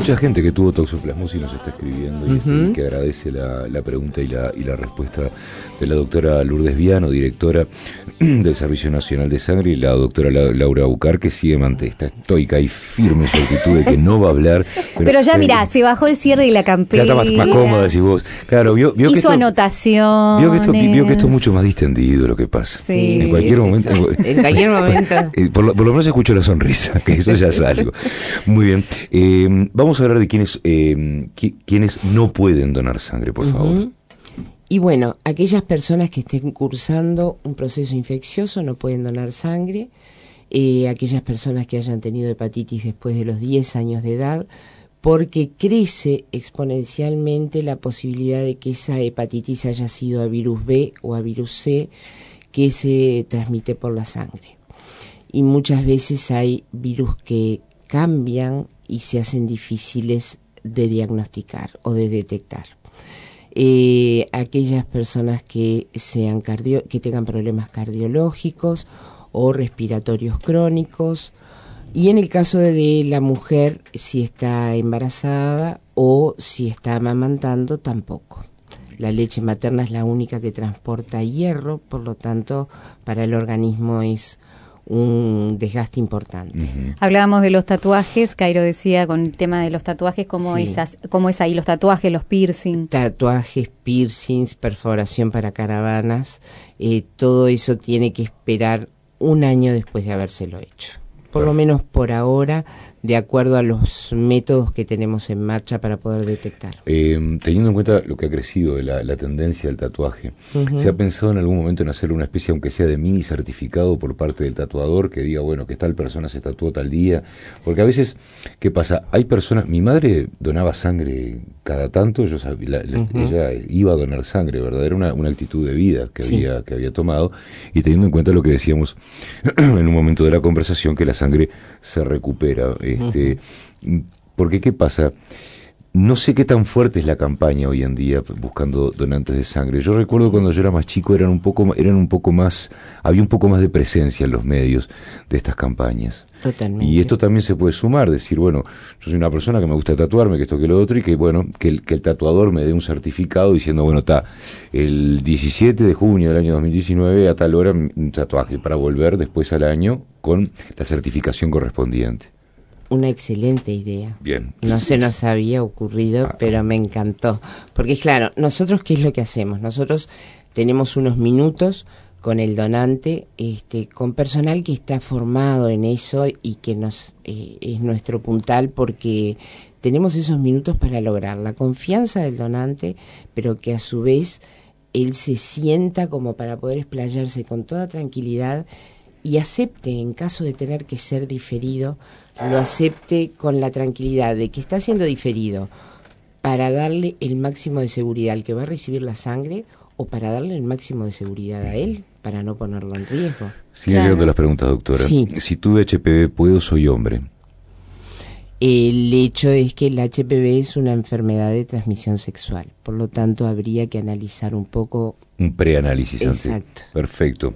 mucha gente que tuvo toxoplasmosis nos está escribiendo y que agradece la pregunta y la respuesta de la doctora Lourdes Viano, directora del Servicio Nacional de Sangre, y la doctora Laura Bucar, que sigue está estoica y firme en su actitud de que no va a hablar. Pero ya mirá, se bajó el cierre y la campera. Ya está más cómoda, decís vos. Claro, vio que hizo anotaciones. Vio que esto es mucho más distendido lo que pasa. Sí, en cualquier momento. En cualquier momento. Por lo menos escucho la sonrisa, que eso ya es algo. Muy bien. Vamos a hablar de quienes no pueden donar sangre, por favor. Y bueno, aquellas personas que estén cursando un proceso infeccioso no pueden donar sangre. Aquellas personas que hayan tenido hepatitis después de los 10 años de edad, porque crece exponencialmente la posibilidad de que esa hepatitis haya sido a virus B o a virus C, que se transmite por la sangre. Y muchas veces hay virus que cambian y se hacen difíciles de diagnosticar o de detectar. Aquellas personas que que tengan problemas cardiológicos o respiratorios crónicos, y en el caso de la mujer, si está embarazada o si está amamantando, tampoco. La leche materna es la única que transporta hierro, por lo tanto, para el organismo es un desgaste importante. Hablábamos de los tatuajes, Cairo decía con el tema de los tatuajes, cómo es ahí los tatuajes, los piercing. Tatuajes, piercings, perforación para caravanas, todo eso tiene que esperar un año después de habérselo hecho. Por lo menos por ahora, de acuerdo a los métodos que tenemos en marcha para poder detectar. Teniendo en cuenta lo que ha crecido de la tendencia del tatuaje, ¿se ha pensado en algún momento en hacer una especie, aunque sea de mini certificado por parte del tatuador, que diga, bueno, que tal persona se tatuó tal día? Porque a veces, ¿qué pasa? Hay personas, mi madre donaba sangre cada tanto, yo sabía, ella iba a donar sangre, ¿verdad? Era una actitud de vida que había tomado, y teniendo en cuenta lo que decíamos en un momento de la conversación, que la sangre se recupera. Porque ¿qué pasa? No sé qué tan fuerte es la campaña hoy en día buscando donantes de sangre. Yo recuerdo cuando yo era más chico había un poco más de presencia en los medios de estas campañas. Totalmente. Y esto también se puede sumar, decir, bueno, yo soy una persona que me gusta tatuarme, que esto, que lo otro, y que bueno, que el tatuador me dé un certificado diciendo, bueno, el 17 de junio del año 2019 a tal hora un tatuaje, para volver después al año con la certificación correspondiente. Una excelente idea. Bien. No se nos había ocurrido, pero me encantó. Porque claro, nosotros, ¿qué es lo que hacemos? Nosotros tenemos unos minutos con el donante, con personal que está formado en eso y que es nuestro puntal, porque tenemos esos minutos para lograr la confianza del donante, pero que a su vez él se sienta como para poder explayarse con toda tranquilidad y acepte, en caso de tener que ser diferido, lo acepte con la tranquilidad de que está siendo diferido para darle el máximo de seguridad al que va a recibir la sangre, o para darle el máximo de seguridad a él, para no ponerlo en riesgo. Siguen llegando las preguntas, doctora. Sí. Si tuve HPV, soy hombre. El hecho es que el HPV es una enfermedad de transmisión sexual, por lo tanto habría que analizar un poco. Un preanálisis. Exacto. Perfecto.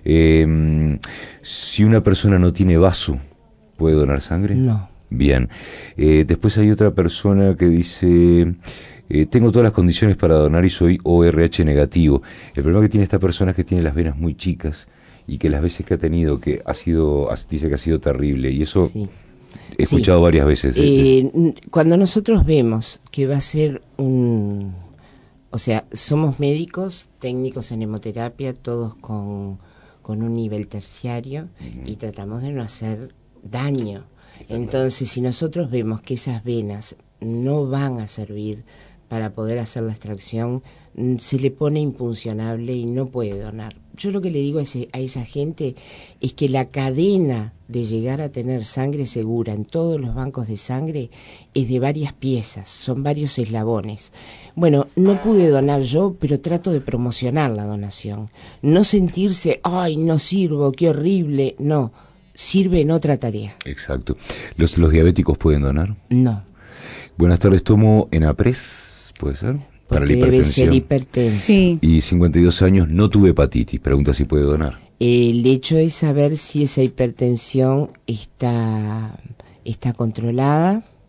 Si una persona no tiene vaso, ¿puede donar sangre? No. Bien. Después hay otra persona que dice, tengo todas las condiciones para donar y soy ORH negativo. El problema que tiene esta persona es que tiene las venas muy chicas y que las veces que ha tenido, dice que ha sido terrible, y eso Sí. he escuchado varias veces. Cuando nosotros vemos que va a ser o sea, somos médicos, técnicos en hemoterapia, todos con un nivel terciario, y tratamos de no hacer daño. Entonces, si nosotros vemos que esas venas no van a servir para poder hacer la extracción, se le pone impuncionable y no puede donar. Yo lo que le digo a esa gente es que la cadena de llegar a tener sangre segura en todos los bancos de sangre es de varias piezas, son varios eslabones. Bueno, no pude donar yo, pero trato de promocionar la donación. No sentirse, ay, no sirvo, qué horrible, no, sirve en otra tarea. Exacto. ¿Los diabéticos pueden donar? No. Buenas tardes, tomo Enapres, ¿puede ser? Para la Porque debe hipertensión. ser hipertenso. Sí. Y 52 años, no tuve hepatitis. Pregunta si puede donar. El hecho es saber si esa hipertensión está controlada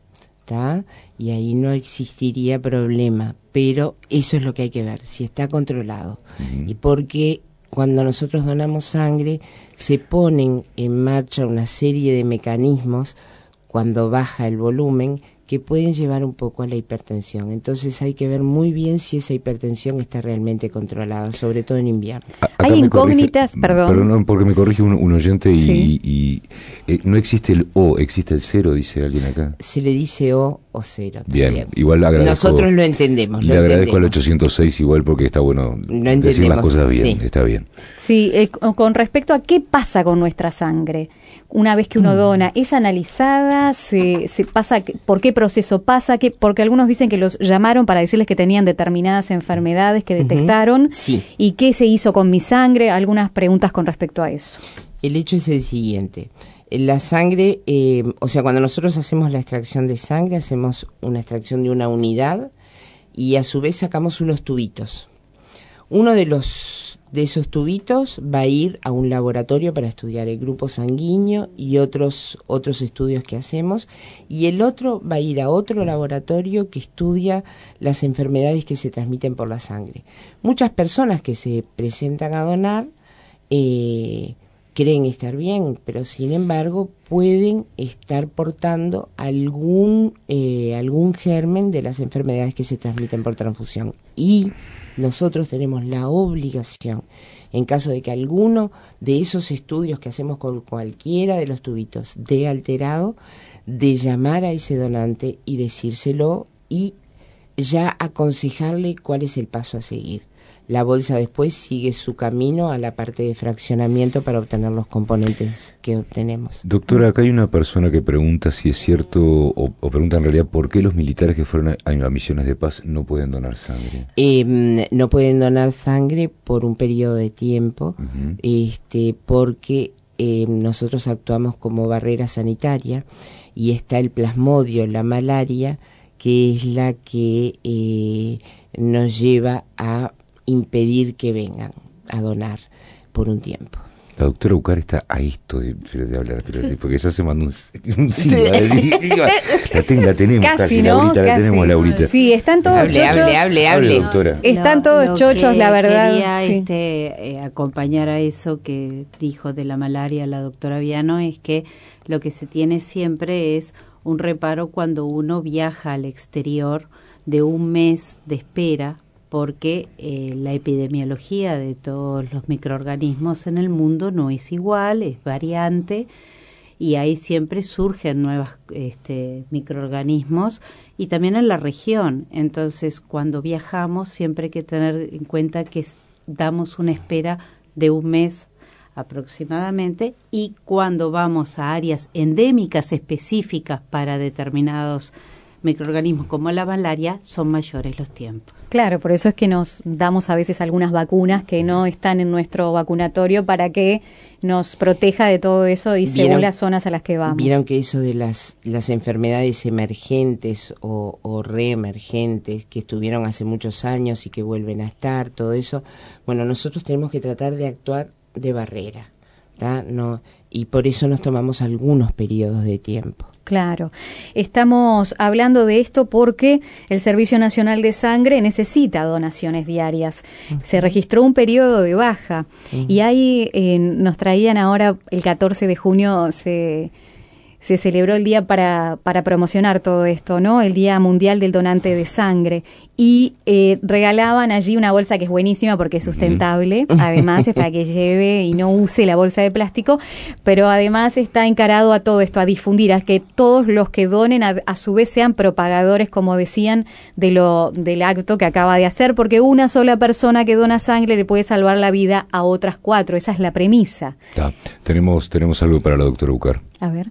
¿está? Y ahí no existiría problema, pero eso es lo que hay que ver, si está controlado. Y porque cuando nosotros donamos sangre se ponen en marcha una serie de mecanismos cuando baja el volumen que pueden llevar un poco a la hipertensión. Entonces hay que ver muy bien si esa hipertensión está realmente controlada, sobre todo en invierno. Hay incógnitas, perdón, porque me corrige un oyente y no existe el O, existe el 0, dice alguien acá. Se le dice O cero también. Bien, igual agradezco. Nosotros lo entendemos. Le agradezco al 806 igual porque está bueno decir las cosas bien, está bien. Sí, con respecto a qué pasa con nuestra sangre, una vez que uno dona, ¿es analizada? ¿Se pasa? ¿Por qué proceso pasa? Porque algunos dicen que los llamaron para decirles que tenían determinadas enfermedades que detectaron. Sí. ¿Y qué se hizo con mi sangre? Algunas preguntas con respecto a eso. El hecho es el siguiente. La sangre, o sea, cuando nosotros hacemos la extracción de sangre, hacemos una extracción de una unidad y a su vez sacamos unos tubitos. Uno de esos tubitos va a ir a un laboratorio para estudiar el grupo sanguíneo y otros estudios que hacemos, y el otro va a ir a otro laboratorio que estudia las enfermedades que se transmiten por la sangre. Muchas personas que se presentan a donar creen estar bien, pero sin embargo pueden estar portando algún germen de las enfermedades que se transmiten por transfusión. Y nosotros tenemos la obligación, en caso de que alguno de esos estudios que hacemos con cualquiera de los tubitos dé alterado, de llamar a ese donante y decírselo y ya aconsejarle cuál es el paso a seguir. La bolsa después sigue su camino a la parte de fraccionamiento para obtener los componentes que obtenemos. Doctora, acá hay una persona que pregunta si es cierto, o pregunta en realidad por qué los militares que fueron a misiones de paz no pueden donar sangre. No pueden donar sangre por un periodo de tiempo, porque nosotros actuamos como barrera sanitaria y está el plasmodio, la malaria, que es la que nos lleva a impedir que vengan a donar por un tiempo. La doctora Ucar está a esto de hablar, porque ya se mandó un sí. La tenemos casi, ¿no? Laurita, la tenemos, Laurita. Sí, están todos chochos. Hable, doctora. Están todos chochos, la verdad. Quería acompañar a eso que dijo de la malaria la doctora Viano, es que lo que se tiene siempre es un reparo cuando uno viaja al exterior de un mes de espera, porque la epidemiología de todos los microorganismos en el mundo no es igual, es variante, y ahí siempre surgen nuevos microorganismos, y también en la región. Entonces, cuando viajamos, siempre hay que tener en cuenta que damos una espera de un mes aproximadamente, y cuando vamos a áreas endémicas específicas para determinados microorganismos como la malaria, son mayores los tiempos. Claro, por eso es que nos damos a veces algunas vacunas que no están en nuestro vacunatorio para que nos proteja de todo eso y según las zonas a las que vamos. Vieron que eso de las enfermedades emergentes o reemergentes que estuvieron hace muchos años y que vuelven a estar, todo eso, bueno, nosotros tenemos que tratar de actuar de barrera, ¿no? Y por eso nos tomamos algunos periodos de tiempo. Claro, estamos hablando de esto porque el Servicio Nacional de Sangre necesita donaciones diarias. Se registró un periodo de baja y ahí nos traían ahora el 14 de junio se celebró el día para promocionar todo esto, ¿no? El Día Mundial del Donante de Sangre. Y regalaban allí una bolsa que es buenísima porque es sustentable. Además, es para que lleve y no use la bolsa de plástico. Pero además está encarado a todo esto, a difundir, a que todos los que donen a su vez sean propagadores, como decían, del acto que acaba de hacer. Porque una sola persona que dona sangre le puede salvar la vida a otras 4. Esa es la premisa. Tenemos algo para la doctora Ucar. A ver.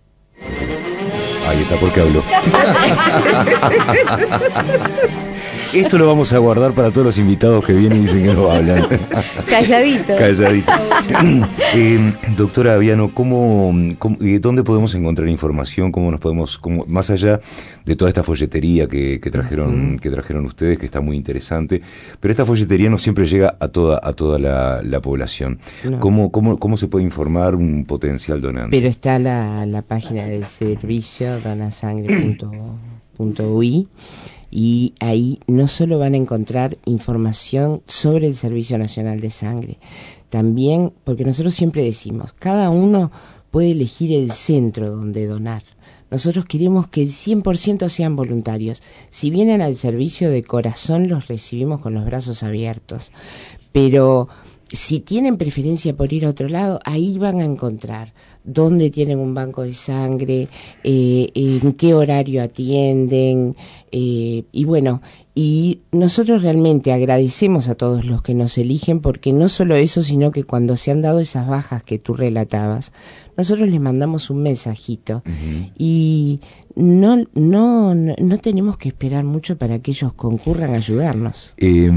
Ahí está, porque habló. Esto lo vamos a guardar para todos los invitados que vienen y dicen que no hablan. Calladito. Calladito. Doctora Aviano, ¿dónde podemos encontrar información? ¿Cómo nos podemos, más allá de toda esta folletería que trajeron ustedes, que está muy interesante, pero esta folletería no siempre llega a toda la población? No. ¿Cómo se puede informar un potencial donante? Pero está la página del servicio donasangre.ui, y ahí no solo van a encontrar información sobre el Servicio Nacional de Sangre, también, porque nosotros siempre decimos, cada uno puede elegir el centro donde donar. Nosotros queremos que el 100% sean voluntarios. Si vienen al servicio de corazón, los recibimos con los brazos abiertos. Pero si tienen preferencia por ir a otro lado, ahí van a encontrar dónde tienen un banco de sangre, en qué horario atienden, y bueno, y nosotros realmente agradecemos a todos los que nos eligen, porque no solo eso, sino que cuando se han dado esas bajas que tú relatabas, nosotros les mandamos un mensajito, y no tenemos que esperar mucho para que ellos concurran a ayudarnos.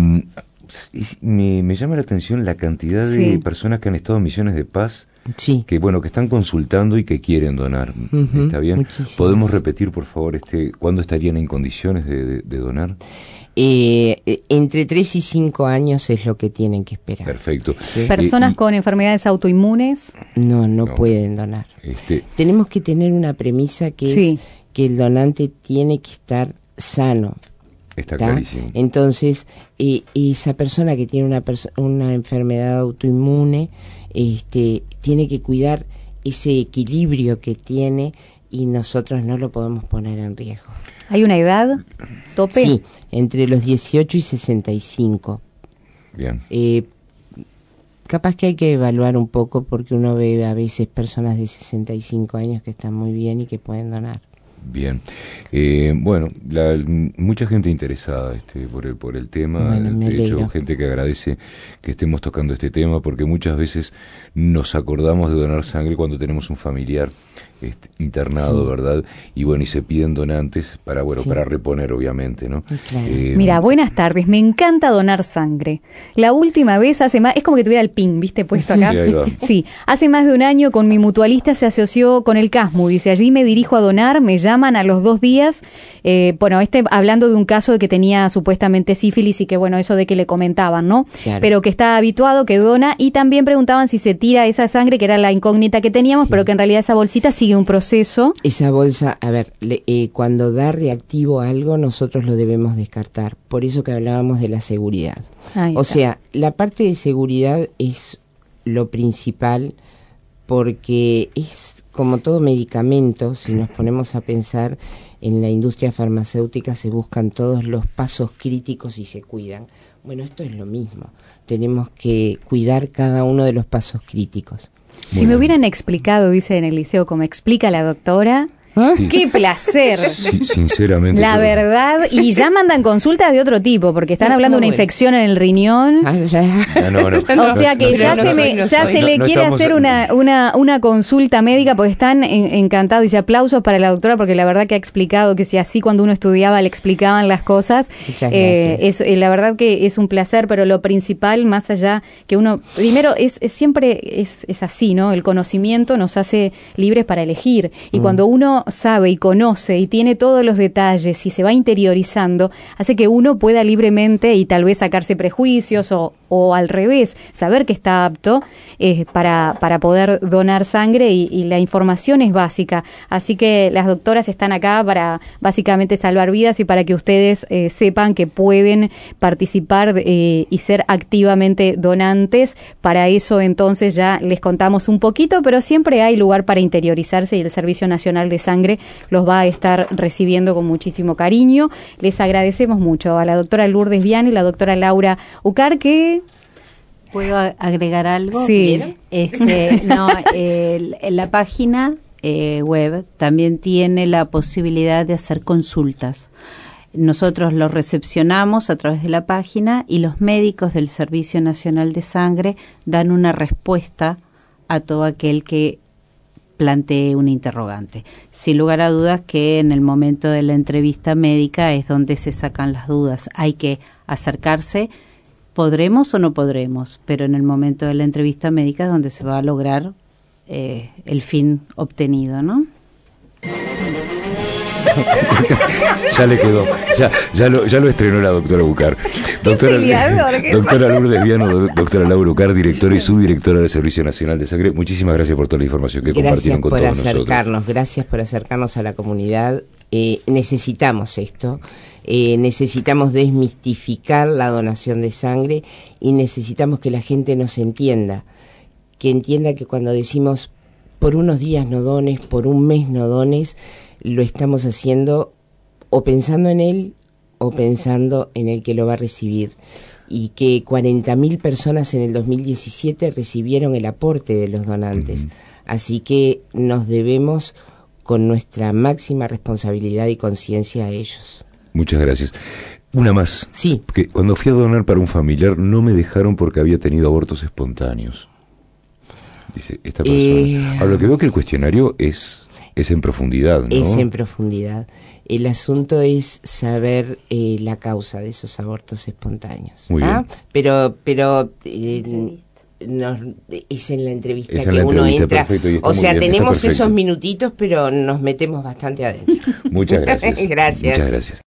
Me llama la atención la cantidad de personas que han estado en misiones de paz, que están consultando y que quieren donar. ¿Está bien? Muchísimas. ¿Podemos repetir, por favor, cuándo estarían en condiciones de donar? Entre 3 y 5 años es lo que tienen que esperar. Perfecto. ¿Sí? ¿Personas con enfermedades autoinmunes? No pueden donar. Tenemos que tener una premisa que es que el donante tiene que estar sano. Está clarísimo. Entonces, esa persona que tiene una enfermedad autoinmune tiene que cuidar ese equilibrio que tiene, y nosotros no lo podemos poner en riesgo. ¿Hay una edad tope? Sí, entre los 18 y 65. Bien. Capaz que hay que evaluar un poco, porque uno ve a veces personas de 65 años que están muy bien y que pueden donar. Bien, mucha gente interesada por el tema, de hecho gente que agradece que estemos tocando este tema, porque muchas veces nos acordamos de donar sangre cuando tenemos un familiar internado, ¿verdad? Y se piden donantes para reponer, obviamente, ¿no? Claro. Mira, buenas tardes, me encanta donar sangre. La última vez es como que tuviera el pin, ¿viste? Puesto acá. Sí, hace más de un año con mi mutualista se asoció con el CASMU, dice, allí me dirijo a donar, me llaman a los 2 días, hablando de un caso de que tenía supuestamente sífilis y que eso de que le comentaban, ¿no? Claro. Pero que está habituado, que dona, y también preguntaban si se tira esa sangre, que era la incógnita que teníamos, pero que en realidad esa bolsita sigue un proceso. Esa bolsa, cuando da reactivo a algo, nosotros lo debemos descartar. Por eso que hablábamos de la seguridad. O sea, la parte de seguridad es lo principal, porque es como todo medicamento. Si nos ponemos a pensar en la industria farmacéutica, se buscan todos los pasos críticos y se cuidan. Bueno, esto es lo mismo. Tenemos que cuidar cada uno de los pasos críticos. Si me hubieran explicado, dice en el liceo, como explica la doctora, ¡qué placer! Sí, sinceramente. La verdad, y ya mandan consultas de otro tipo, porque están hablando de una infección en el riñón. O sea que ya se le quiere hacer una consulta médica, porque están encantados. Y aplausos para la doctora, porque la verdad que ha explicado que si así cuando uno estudiaba le explicaban las cosas. Muchas gracias. La verdad que es un placer, pero lo principal, más allá que uno, primero siempre es así, ¿no? El conocimiento nos hace libres para elegir. Y cuando uno sabe y conoce y tiene todos los detalles y se va interiorizando, hace que uno pueda libremente y tal vez sacarse prejuicios o al revés, saber que está apto para poder donar sangre, y la información es básica. Así que las doctoras están acá para básicamente salvar vidas y para que ustedes sepan que pueden participar y ser activamente donantes. Para eso entonces ya les contamos un poquito, pero siempre hay lugar para interiorizarse, y el Servicio Nacional de Sangre los va a estar recibiendo con muchísimo cariño. Les agradecemos mucho a la doctora Lourdes Viano y la doctora Laura Ucar. ¿Puedo agregar algo? Sí. La página web también tiene la posibilidad de hacer consultas. Nosotros lo recepcionamos a través de la página, y los médicos del Servicio Nacional de Sangre dan una respuesta a todo aquel que plantee un interrogante. Sin lugar a dudas que en el momento de la entrevista médica es donde se sacan las dudas. Hay que acercarse, podremos o no podremos, pero en el momento de la entrevista médica es donde se va a lograr el fin obtenido, ¿no? Ya le quedó, ya lo estrenó la doctora Bucar. Doctora Lourdes Viano, doctora Laura Bucar, directora y subdirectora del Servicio Nacional de Sangre, muchísimas gracias por toda la información que compartieron con todos nosotros. Gracias por acercarnos a la comunidad. Necesitamos esto, necesitamos desmistificar la donación de sangre y necesitamos que la gente nos entienda, que cuando decimos por unos días no dones, por un mes no dones, lo estamos haciendo o pensando en él o pensando en el que lo va a recibir, y que 40.000 personas en el 2017 recibieron el aporte de los donantes. Así que nos debemos con nuestra máxima responsabilidad y conciencia a ellos. Muchas gracias. Una más. Sí. Porque cuando fui a donar para un familiar no me dejaron porque había tenido abortos espontáneos. Dice esta persona. Ahora, lo que veo que el cuestionario es en profundidad, ¿no? Es en profundidad. El asunto es saber la causa de esos abortos espontáneos. Muy bien. Pero es en la entrevista es que uno entra. Perfecto, o sea, tenemos esos minutitos, pero nos metemos bastante adentro. Muchas gracias. Gracias. Muchas gracias.